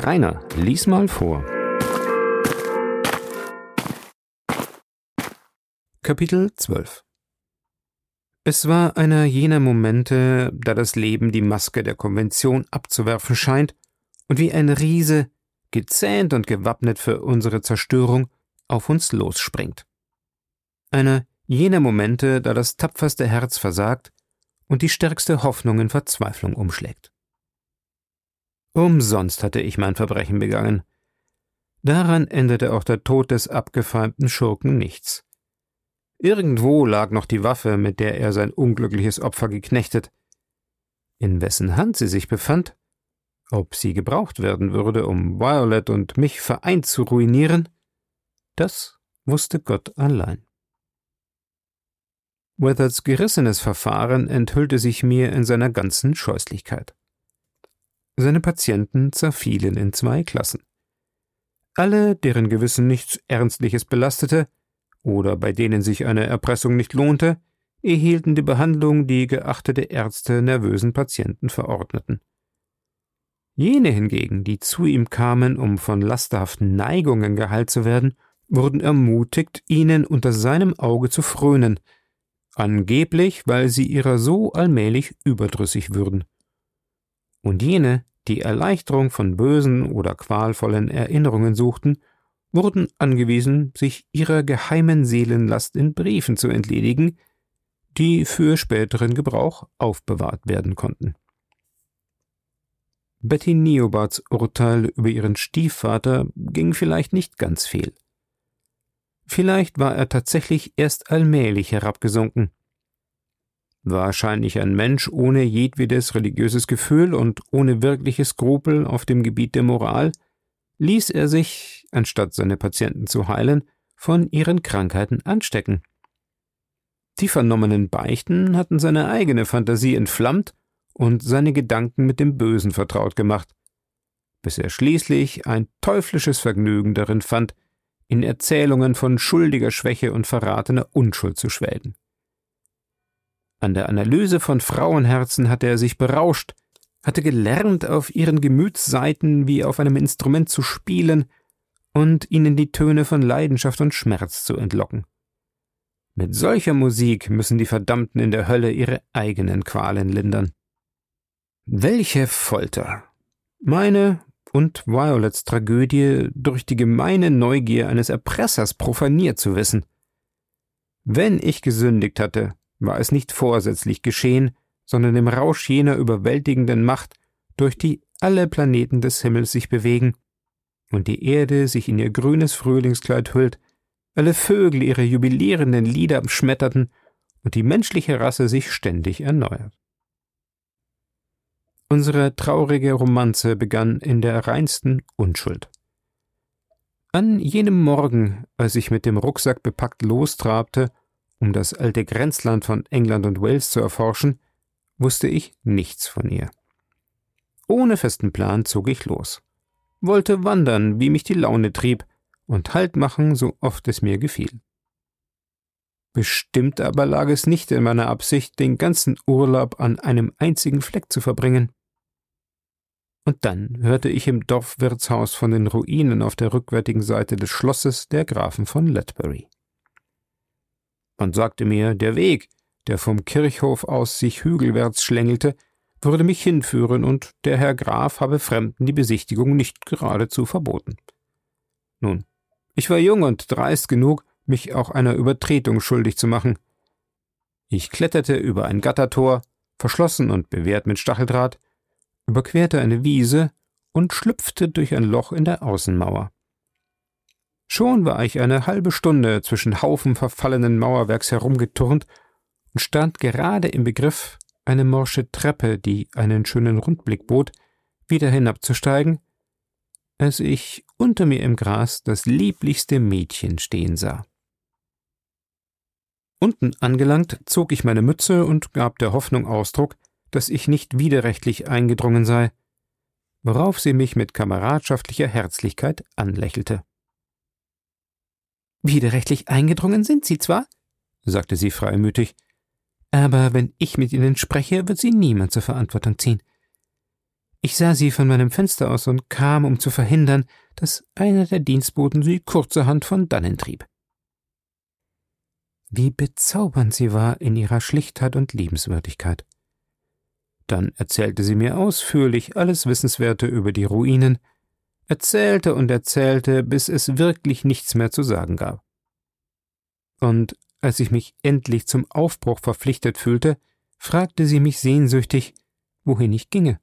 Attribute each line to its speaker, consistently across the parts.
Speaker 1: Rainer, lies mal vor. Kapitel 12. Es war einer jener Momente, da das Leben die Maske der Konvention abzuwerfen scheint und wie ein Riese, gezähnt und gewappnet für unsere Zerstörung, auf uns losspringt. Einer jener Momente, da das tapferste Herz versagt und die stärkste Hoffnung in Verzweiflung umschlägt. Umsonst hatte ich mein Verbrechen begangen. Daran änderte auch der Tod des abgefeimten Schurken nichts. Irgendwo lag noch die Waffe, mit der er sein unglückliches Opfer geknechtet. In wessen Hand sie sich befand, ob sie gebraucht werden würde, um Violet und mich vereint zu ruinieren, das wusste Gott allein. Wethers gerissenes Verfahren enthüllte sich mir in seiner ganzen Scheußlichkeit. Seine Patienten zerfielen in 2 Klassen. Alle, deren Gewissen nichts Ernstliches belastete oder bei denen sich eine Erpressung nicht lohnte, erhielten die Behandlung, die geachtete Ärzte nervösen Patienten verordneten. Jene hingegen, die zu ihm kamen, um von lasterhaften Neigungen geheilt zu werden, wurden ermutigt, ihnen unter seinem Auge zu frönen, angeblich, weil sie ihrer so allmählich überdrüssig würden. Und jene, die Erleichterung von bösen oder qualvollen Erinnerungen suchten, wurden angewiesen, sich ihrer geheimen Seelenlast in Briefen zu entledigen, die für späteren Gebrauch aufbewahrt werden konnten. Betty Neobards Urteil über ihren Stiefvater ging vielleicht nicht ganz fehl. Vielleicht war er tatsächlich erst allmählich herabgesunken. Wahrscheinlich ein Mensch ohne jedwedes religiöses Gefühl und ohne wirkliche Skrupel auf dem Gebiet der Moral, ließ er sich, anstatt seine Patienten zu heilen, von ihren Krankheiten anstecken. Die vernommenen Beichten hatten seine eigene Fantasie entflammt und seine Gedanken mit dem Bösen vertraut gemacht, bis er schließlich ein teuflisches Vergnügen darin fand, in Erzählungen von schuldiger Schwäche und verratener Unschuld zu schwelgen. An der Analyse von Frauenherzen hatte er sich berauscht, hatte gelernt, auf ihren Gemütssaiten wie auf einem Instrument zu spielen und ihnen die Töne von Leidenschaft und Schmerz zu entlocken. Mit solcher Musik müssen die Verdammten in der Hölle ihre eigenen Qualen lindern. Welche Folter! Meine und Violets Tragödie durch die gemeine Neugier eines Erpressers profaniert zu wissen. Wenn ich gesündigt hatte, war es nicht vorsätzlich geschehen, sondern im Rausch jener überwältigenden Macht, durch die alle Planeten des Himmels sich bewegen und die Erde sich in ihr grünes Frühlingskleid hüllt, alle Vögel ihre jubilierenden Lieder schmetterten und die menschliche Rasse sich ständig erneuert. Unsere traurige Romanze begann in der reinsten Unschuld. An jenem Morgen, als ich mit dem Rucksack bepackt lostrabte, um das alte Grenzland von England und Wales zu erforschen, wusste ich nichts von ihr. Ohne festen Plan zog ich los, wollte wandern, wie mich die Laune trieb, und Halt machen, so oft es mir gefiel. Bestimmt aber lag es nicht in meiner Absicht, den ganzen Urlaub an einem einzigen Fleck zu verbringen. Und dann hörte ich im Dorfwirtshaus von den Ruinen auf der rückwärtigen Seite des Schlosses der Grafen von Ledbury. Man sagte mir, der Weg, der vom Kirchhof aus sich hügelwärts schlängelte, würde mich hinführen und der Herr Graf habe Fremden die Besichtigung nicht geradezu verboten. Nun, ich war jung und dreist genug, mich auch einer Übertretung schuldig zu machen. Ich kletterte über ein Gattertor, verschlossen und bewehrt mit Stacheldraht, überquerte eine Wiese und schlüpfte durch ein Loch in der Außenmauer. Schon war ich eine halbe Stunde zwischen Haufen verfallenen Mauerwerks herumgeturnt und stand gerade im Begriff, eine morsche Treppe, die einen schönen Rundblick bot, wieder hinabzusteigen, als ich unter mir im Gras das lieblichste Mädchen stehen sah. Unten angelangt, zog ich meine Mütze und gab der Hoffnung Ausdruck, dass ich nicht widerrechtlich eingedrungen sei, worauf sie mich mit kameradschaftlicher Herzlichkeit anlächelte. »Widerrechtlich eingedrungen sind Sie zwar«, sagte sie freimütig, »aber wenn ich mit Ihnen spreche, wird Sie niemand zur Verantwortung ziehen. Ich sah sie von meinem Fenster aus und kam, um zu verhindern, dass einer der Dienstboten sie kurzerhand von dannen trieb. Wie bezaubernd sie war in ihrer Schlichtheit und Liebenswürdigkeit. Dann erzählte sie mir ausführlich alles Wissenswerte über die Ruinen, erzählte und erzählte, bis es wirklich nichts mehr zu sagen gab. Und als ich mich endlich zum Aufbruch verpflichtet fühlte, fragte sie mich sehnsüchtig, wohin ich ginge.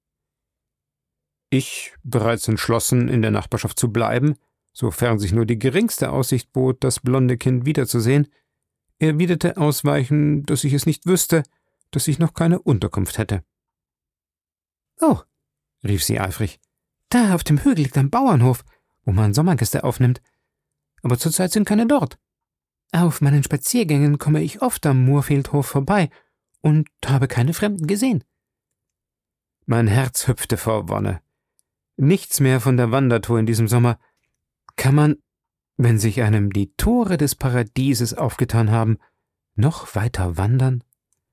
Speaker 1: Ich, bereits entschlossen, in der Nachbarschaft zu bleiben, sofern sich nur die geringste Aussicht bot, das blonde Kind wiederzusehen, erwiderte ausweichend, dass ich es nicht wüsste, dass ich noch keine Unterkunft hätte. »Oh«, rief sie eifrig, »da auf dem Hügel liegt ein Bauernhof, wo man Sommergäste aufnimmt. Aber zurzeit sind keine dort. Auf meinen Spaziergängen komme ich oft am Moorfield-Hof vorbei und habe keine Fremden gesehen.« Mein Herz hüpfte vor Wonne. Nichts mehr von der Wandertour in diesem Sommer. Kann man, wenn sich einem die Tore des Paradieses aufgetan haben, noch weiter wandern?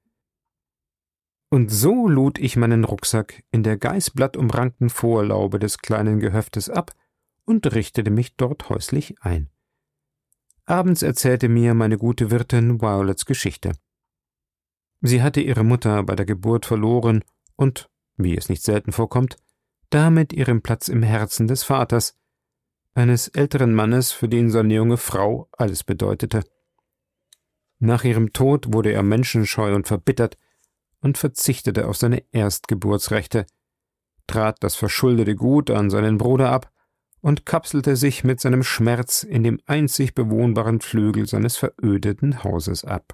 Speaker 1: Und so lud ich meinen Rucksack in der geißblattumrankten Vorlaube des kleinen Gehöftes ab und richtete mich dort häuslich ein. Abends erzählte mir meine gute Wirtin Violets Geschichte. Sie hatte ihre Mutter bei der Geburt verloren und, wie es nicht selten vorkommt, damit ihren Platz im Herzen des Vaters, eines älteren Mannes, für den seine junge Frau alles bedeutete. Nach ihrem Tod wurde er menschenscheu und verbittert und verzichtete auf seine Erstgeburtsrechte, trat das verschuldete Gut an seinen Bruder ab und kapselte sich mit seinem Schmerz in dem einzig bewohnbaren Flügel seines verödeten Hauses ab.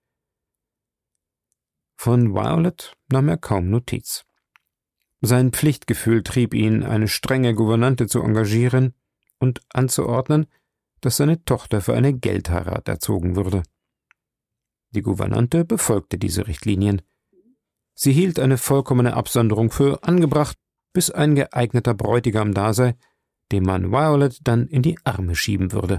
Speaker 1: Von Violet nahm er kaum Notiz. Sein Pflichtgefühl trieb ihn, eine strenge Gouvernante zu engagieren und anzuordnen, dass seine Tochter für eine Geldheirat erzogen würde. Die Gouvernante befolgte diese Richtlinien. Sie hielt eine vollkommene Absonderung für angebracht, bis ein geeigneter Bräutigam da sei, dem man Violet dann in die Arme schieben würde.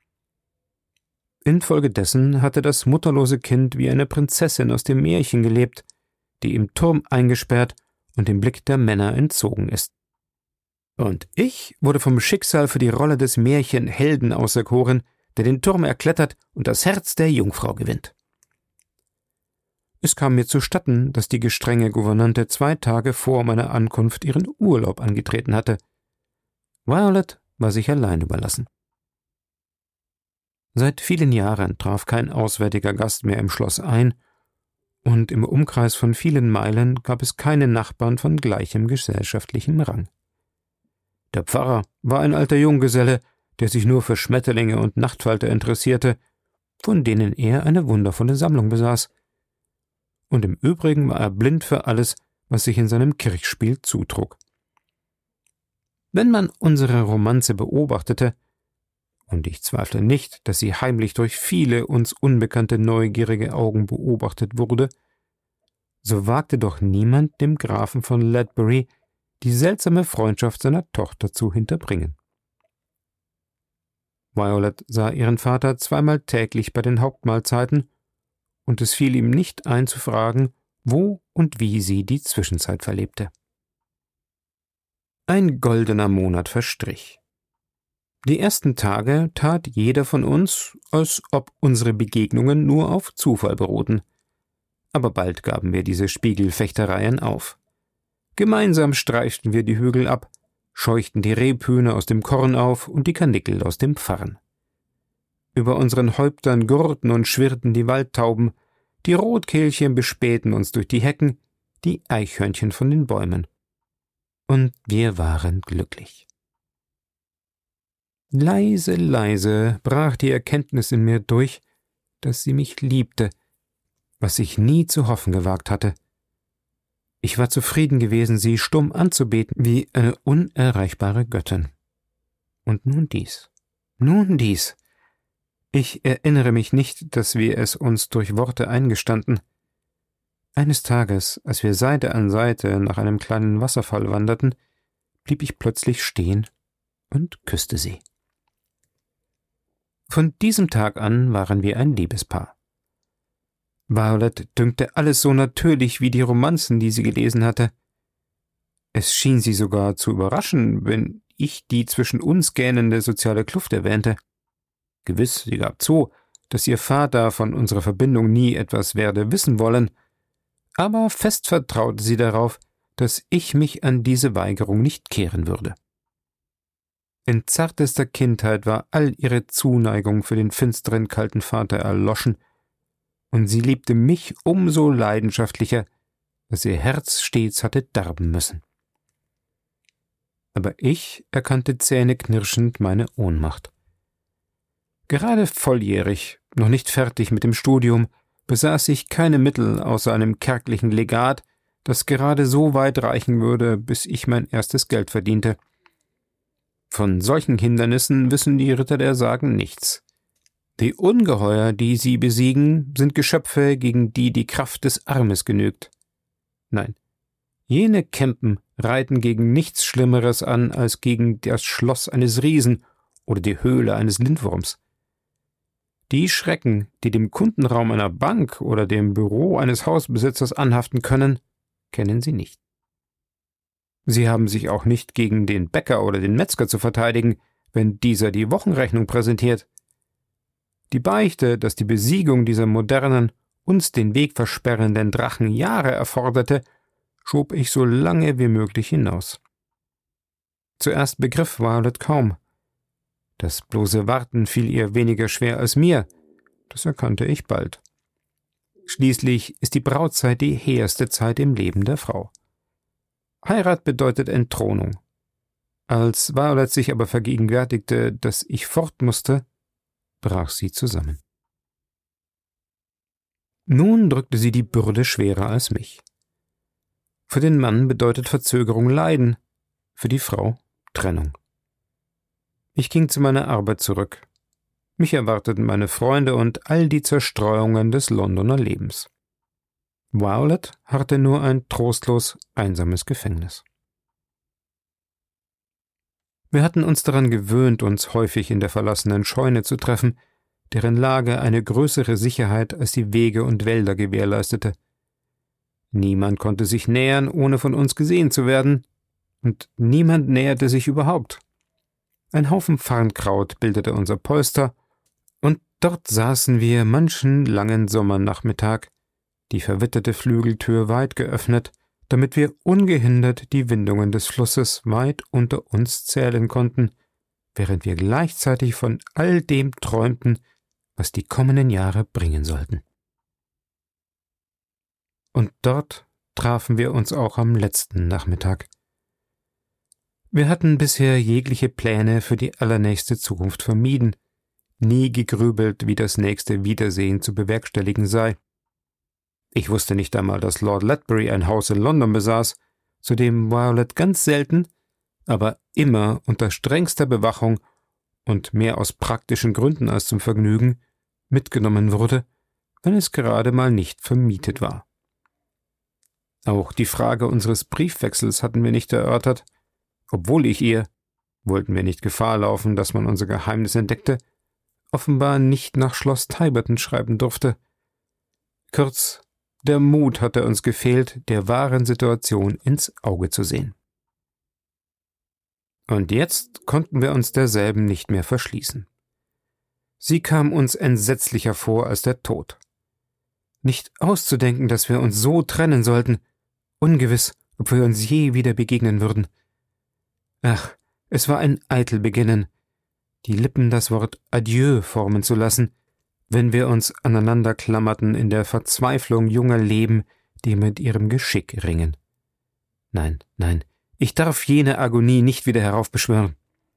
Speaker 1: Infolgedessen hatte das mutterlose Kind wie eine Prinzessin aus dem Märchen gelebt, die im Turm eingesperrt und dem Blick der Männer entzogen ist. Und ich wurde vom Schicksal für die Rolle des Märchenhelden auserkoren, der den Turm erklettert und das Herz der Jungfrau gewinnt. Es kam mir zustatten, dass die gestrenge Gouvernante 2 Tage vor meiner Ankunft ihren Urlaub angetreten hatte. Violet war sich allein überlassen. Seit vielen Jahren traf kein auswärtiger Gast mehr im Schloss ein, und im Umkreis von vielen Meilen gab es keine Nachbarn von gleichem gesellschaftlichem Rang. Der Pfarrer war ein alter Junggeselle, der sich nur für Schmetterlinge und Nachtfalter interessierte, von denen er eine wundervolle Sammlung besaß. Und im Übrigen war er blind für alles, was sich in seinem Kirchspiel zutrug. Wenn man unsere Romanze beobachtete, und ich zweifle nicht, dass sie heimlich durch viele uns unbekannte neugierige Augen beobachtet wurde, so wagte doch niemand dem Grafen von Ledbury die seltsame Freundschaft seiner Tochter zu hinterbringen. Violet sah ihren Vater 2-mal täglich bei den Hauptmahlzeiten, und es fiel ihm nicht ein zu fragen, wo und wie sie die Zwischenzeit verlebte. Ein goldener Monat verstrich. Die ersten Tage tat jeder von uns, als ob unsere Begegnungen nur auf Zufall beruhten. Aber bald gaben wir diese Spiegelfechtereien auf. Gemeinsam streiften wir die Hügel ab, scheuchten die Rebhühner aus dem Korn auf und die Karnickel aus dem Farn. Über unseren Häuptern gurrten und schwirrten die Waldtauben, die Rotkehlchen bespähten uns durch die Hecken, die Eichhörnchen von den Bäumen. Und wir waren glücklich. Leise, leise brach die Erkenntnis in mir durch, dass sie mich liebte, was ich nie zu hoffen gewagt hatte. Ich war zufrieden gewesen, sie stumm anzubeten wie eine unerreichbare Göttin. Und nun dies. Ich erinnere mich nicht, dass wir es uns durch Worte eingestanden. Eines Tages, als wir Seite an Seite nach einem kleinen Wasserfall wanderten, blieb ich plötzlich stehen und küsste sie. Von diesem Tag an waren wir ein Liebespaar. Violet dünkte alles so natürlich wie die Romanzen, die sie gelesen hatte. Es schien sie sogar zu überraschen, wenn ich die zwischen uns gähnende soziale Kluft erwähnte. Gewiss, sie gab zu, dass ihr Vater von unserer Verbindung nie etwas werde wissen wollen, aber fest vertraute sie darauf, dass ich mich an diese Weigerung nicht kehren würde. In zartester Kindheit war all ihre Zuneigung für den finsteren, kalten Vater erloschen, und sie liebte mich umso leidenschaftlicher, dass ihr Herz stets hatte darben müssen. Aber ich erkannte zähneknirschend meine Ohnmacht. Gerade volljährig, noch nicht fertig mit dem Studium, besaß ich keine Mittel außer einem kärglichen Legat, das gerade so weit reichen würde, bis ich mein erstes Geld verdiente. Von solchen Hindernissen wissen die Ritter der Sagen nichts. Die Ungeheuer, die sie besiegen, sind Geschöpfe, gegen die die Kraft des Armes genügt. Nein, jene Kämpen reiten gegen nichts Schlimmeres an als gegen das Schloss eines Riesen oder die Höhle eines Lindwurms. Die Schrecken, die dem Kundenraum einer Bank oder dem Büro eines Hausbesitzers anhaften können, kennen sie nicht. Sie haben sich auch nicht gegen den Bäcker oder den Metzger zu verteidigen, wenn dieser die Wochenrechnung präsentiert. Die Beichte, dass die Besiegung dieser modernen, uns den Weg versperrenden Drachen Jahre erforderte, schob ich so lange wie möglich hinaus. Zuerst begriff Violet kaum. Das bloße Warten fiel ihr weniger schwer als mir, das erkannte ich bald. Schließlich ist die Brautzeit die hehrste Zeit im Leben der Frau. Heirat bedeutet Entthronung. Als Violet sich aber vergegenwärtigte, dass ich fort musste, brach sie zusammen. Nun drückte sie die Bürde schwerer als mich. Für den Mann bedeutet Verzögerung Leiden, für die Frau Trennung. Ich ging zu meiner Arbeit zurück. Mich erwarteten meine Freunde und all die Zerstreuungen des Londoner Lebens. Violet harrte nur ein trostlos einsames Gefängnis. Wir hatten uns daran gewöhnt, uns häufig in der verlassenen Scheune zu treffen, deren Lage eine größere Sicherheit als die Wege und Wälder gewährleistete. Niemand konnte sich nähern, ohne von uns gesehen zu werden, und niemand näherte sich überhaupt. Ein Haufen Farnkraut bildete unser Polster, und dort saßen wir manchen langen Sommernachmittag, die verwitterte Flügeltür weit geöffnet, damit wir ungehindert die Windungen des Flusses weit unter uns zählen konnten, während wir gleichzeitig von all dem träumten, was die kommenden Jahre bringen sollten. Und dort trafen wir uns auch am letzten Nachmittag. Wir hatten bisher jegliche Pläne für die allernächste Zukunft vermieden, nie gegrübelt, wie das nächste Wiedersehen zu bewerkstelligen sei. Ich wusste nicht einmal, dass Lord Ledbury ein Haus in London besaß, zu dem Violet ganz selten, aber immer unter strengster Bewachung und mehr aus praktischen Gründen als zum Vergnügen mitgenommen wurde, wenn es gerade mal nicht vermietet war. Auch die Frage unseres Briefwechsels hatten wir nicht erörtert, obwohl ich ihr, wollten wir nicht Gefahr laufen, dass man unser Geheimnis entdeckte, offenbar nicht nach Schloss Tiberton schreiben durfte. Kurz, der Mut hatte uns gefehlt, der wahren Situation ins Auge zu sehen. Und jetzt konnten wir uns derselben nicht mehr verschließen. Sie kam uns entsetzlicher vor als der Tod. Nicht auszudenken, dass wir uns so trennen sollten, ungewiss, ob wir uns je wieder begegnen würden. Ach, es war ein eitel Beginnen, die Lippen das Wort Adieu formen zu lassen, wenn wir uns aneinander klammerten in der Verzweiflung junger Leben, die mit ihrem Geschick ringen. Nein, nein, ich darf jene Agonie nicht wieder heraufbeschwören.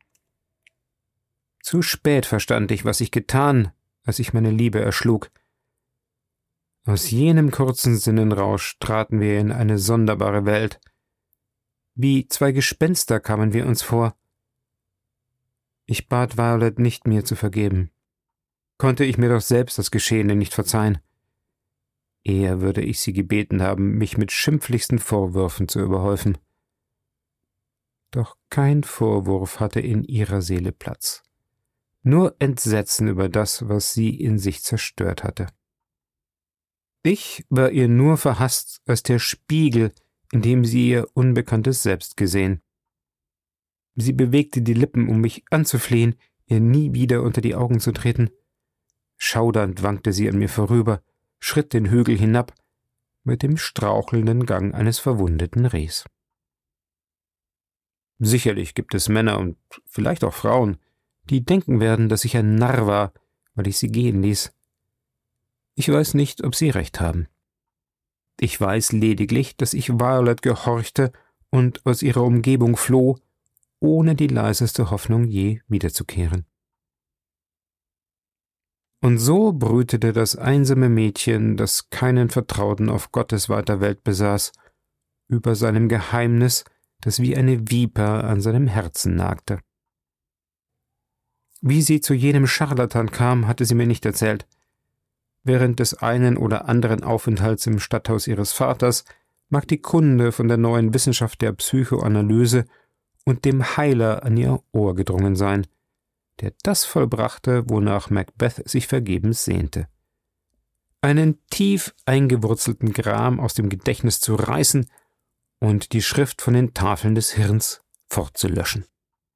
Speaker 1: Zu spät verstand ich, was ich getan, als ich meine Liebe erschlug. Aus jenem kurzen Sinnenrausch traten wir in eine sonderbare Welt. Wie zwei Gespenster kamen wir uns vor. Ich bat Violet nicht, mir zu vergeben. Konnte ich mir doch selbst das Geschehene nicht verzeihen. Eher würde ich sie gebeten haben, mich mit schimpflichsten Vorwürfen zu überhäufen. Doch kein Vorwurf hatte in ihrer Seele Platz. Nur Entsetzen über das, was sie in sich zerstört hatte. Ich war ihr nur verhasst als der Spiegel, in dem sie ihr unbekanntes Selbst gesehen. Sie bewegte die Lippen, um mich anzuflehen, ihr nie wieder unter die Augen zu treten. Schaudernd wankte sie an mir vorüber, schritt den Hügel hinab, mit dem strauchelnden Gang eines verwundeten Rehs. Sicherlich gibt es Männer und vielleicht auch Frauen, die denken werden, dass ich ein Narr war, weil ich sie gehen ließ. Ich weiß nicht, ob sie recht haben. Ich weiß lediglich, dass ich Violet gehorchte und aus ihrer Umgebung floh, ohne die leiseste Hoffnung je wiederzukehren. Und so brütete das einsame Mädchen, das keinen Vertrauten auf Gottes weiter Welt besaß, über seinem Geheimnis, das wie eine Viper an seinem Herzen nagte. Wie sie zu jenem Scharlatan kam, hatte sie mir nicht erzählt. Während des einen oder anderen Aufenthalts im Stadthaus ihres Vaters mag die Kunde von der neuen Wissenschaft der Psychoanalyse und dem Heiler an ihr Ohr gedrungen sein, der das vollbrachte, wonach Macbeth sich vergebens sehnte. Einen tief eingewurzelten Gram aus dem Gedächtnis zu reißen und die Schrift von den Tafeln des Hirns fortzulöschen.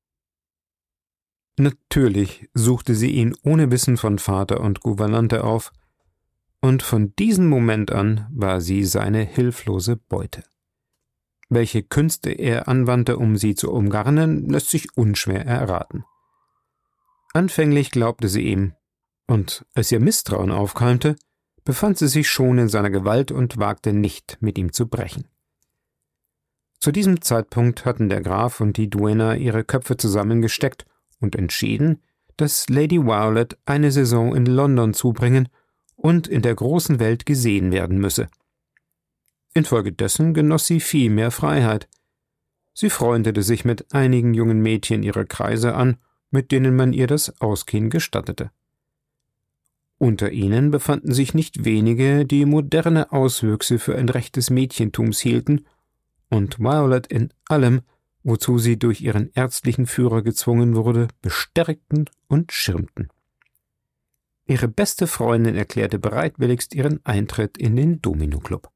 Speaker 1: Natürlich suchte sie ihn ohne Wissen von Vater und Gouvernante auf, und von diesem Moment an war sie seine hilflose Beute. Welche Künste er anwandte, um sie zu umgarnen, lässt sich unschwer erraten. Anfänglich glaubte sie ihm, und als ihr Misstrauen aufkeimte, befand sie sich schon in seiner Gewalt und wagte nicht, mit ihm zu brechen. Zu diesem Zeitpunkt hatten der Graf und die Duenna ihre Köpfe zusammengesteckt und entschieden, dass Lady Violet eine Saison in London zubringen und in der großen Welt gesehen werden müsse. Infolgedessen genoss sie viel mehr Freiheit. Sie freundete sich mit einigen jungen Mädchen ihrer Kreise an, mit denen man ihr das Ausgehen gestattete. Unter ihnen befanden sich nicht wenige, die moderne Auswüchse für ein Recht des Mädchentums hielten und Violet in allem, wozu sie durch ihren ärztlichen Führer gezwungen wurde, bestärkten und schirmten. Ihre beste Freundin erklärte bereitwilligst ihren Eintritt in den Domino-Club.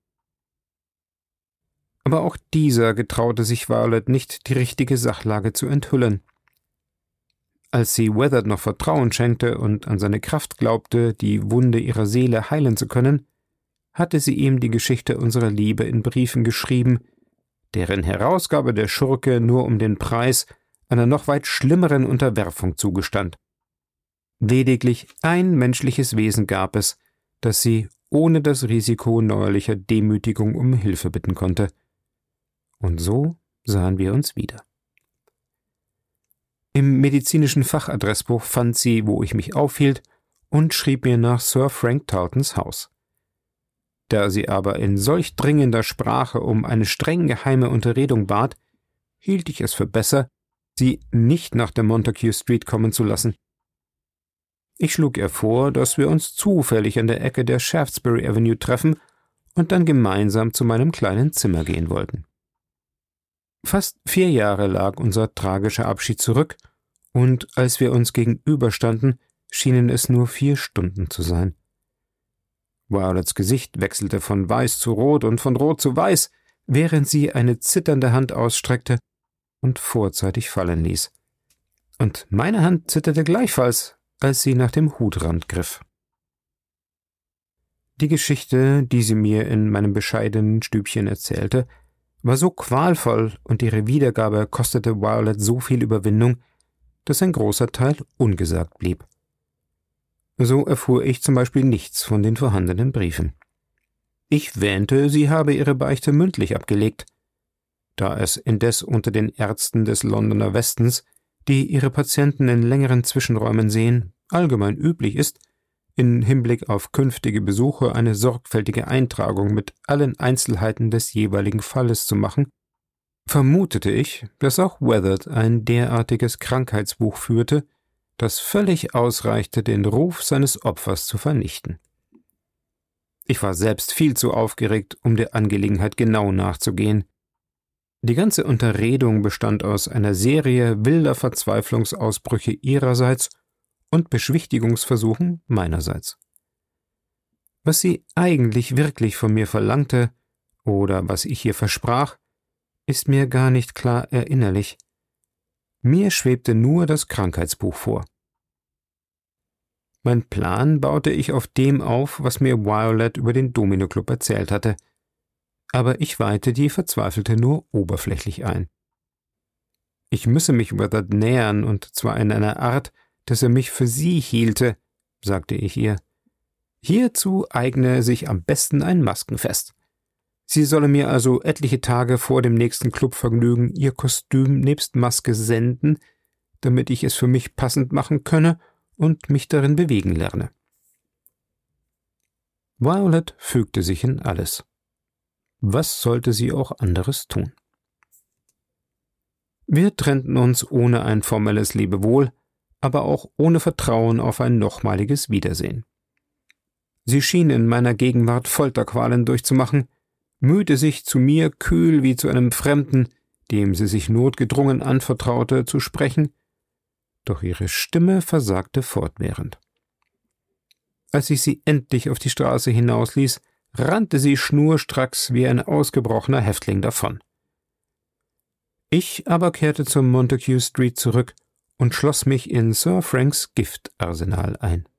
Speaker 1: Aber auch dieser getraute sich Violet nicht, die richtige Sachlage zu enthüllen. Als sie Weatherd noch Vertrauen schenkte und an seine Kraft glaubte, die Wunde ihrer Seele heilen zu können, hatte sie ihm die Geschichte unserer Liebe in Briefen geschrieben, deren Herausgabe der Schurke nur um den Preis einer noch weit schlimmeren Unterwerfung zugestand. Lediglich ein menschliches Wesen gab es, das sie ohne das Risiko neuerlicher Demütigung um Hilfe bitten konnte. Und so sahen wir uns wieder. Im medizinischen Fachadressbuch fand sie, wo ich mich aufhielt, und schrieb mir nach Sir Frank Tarletons Haus. Da sie aber in solch dringender Sprache um eine streng geheime Unterredung bat, hielt ich es für besser, sie nicht nach der Montague Street kommen zu lassen. Ich schlug ihr vor, dass wir uns zufällig an der Ecke der Shaftesbury Avenue treffen und dann gemeinsam zu meinem kleinen Zimmer gehen wollten. Fast 4 Jahre lag unser tragischer Abschied zurück, und als wir uns gegenüberstanden, schienen es nur 4 Stunden zu sein. Violets Gesicht wechselte von weiß zu rot und von rot zu weiß, während sie eine zitternde Hand ausstreckte und vorzeitig fallen ließ. Und meine Hand zitterte gleichfalls, als sie nach dem Hutrand griff. Die Geschichte, die sie mir in meinem bescheidenen Stübchen erzählte, war so qualvoll und ihre Wiedergabe kostete Violet so viel Überwindung, dass ein großer Teil ungesagt blieb. So erfuhr ich zum Beispiel nichts von den vorhandenen Briefen. Ich wähnte, sie habe ihre Beichte mündlich abgelegt. Da es indes unter den Ärzten des Londoner Westens, die ihre Patienten in längeren Zwischenräumen sehen, allgemein üblich ist, in Hinblick auf künftige Besuche eine sorgfältige Eintragung mit allen Einzelheiten des jeweiligen Falles zu machen, vermutete ich, dass auch Weatherd ein derartiges Krankheitsbuch führte, das völlig ausreichte, den Ruf seines Opfers zu vernichten. Ich war selbst viel zu aufgeregt, um der Angelegenheit genau nachzugehen. Die ganze Unterredung bestand aus einer Serie wilder Verzweiflungsausbrüche ihrerseits und Beschwichtigungsversuchen meinerseits. Was sie eigentlich wirklich von mir verlangte oder was ich ihr versprach, ist mir gar nicht klar erinnerlich. Mir schwebte nur das Krankheitsbuch vor. Mein Plan baute ich auf dem auf, was mir Violet über den Domino-Club erzählt hatte, aber ich weihte die Verzweifelte nur oberflächlich ein. Ich müsse mich Weatherd nähern, und zwar in einer Art, dass er mich für sie hielte, sagte ich ihr. Hierzu eigne sich am besten ein Maskenfest. Sie solle mir also etliche Tage vor dem nächsten Clubvergnügen ihr Kostüm nebst Maske senden, damit ich es für mich passend machen könne und mich darin bewegen lerne. Violet fügte sich in alles. Was sollte sie auch anderes tun? Wir trennten uns ohne ein formelles Lebewohl, aber auch ohne Vertrauen auf ein nochmaliges Wiedersehen. Sie schien in meiner Gegenwart Folterqualen durchzumachen, mühte sich zu mir kühl wie zu einem Fremden, dem sie sich notgedrungen anvertraute, zu sprechen, doch ihre Stimme versagte fortwährend. Als ich sie endlich auf die Straße hinausließ, rannte sie schnurstracks wie ein ausgebrochener Häftling davon. Ich aber kehrte zur Montague Street zurück und schloss mich in Sir Franks Giftarsenal ein.